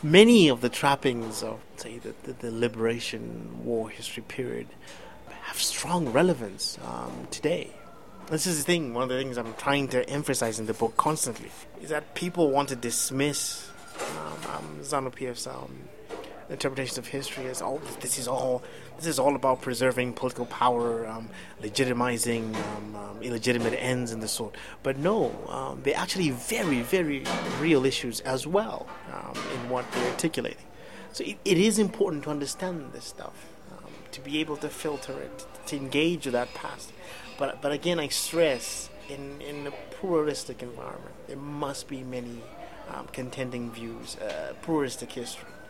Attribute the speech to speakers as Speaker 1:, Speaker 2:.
Speaker 1: many of the trappings of, say, the liberation war history period have strong relevance today. This is the thing, one of the things I'm trying to emphasize in the book constantly, is that people want to dismiss ZANU-PF's interpretations of history as this is all about preserving political power, legitimizing illegitimate ends and the sort. But no, they're actually very, very real issues as well in what they're articulating. So it is important to understand this stuff, to be able to filter it, to engage with that past. But again, I stress, in a pluralistic environment, there must be many contending views, pluralistic history.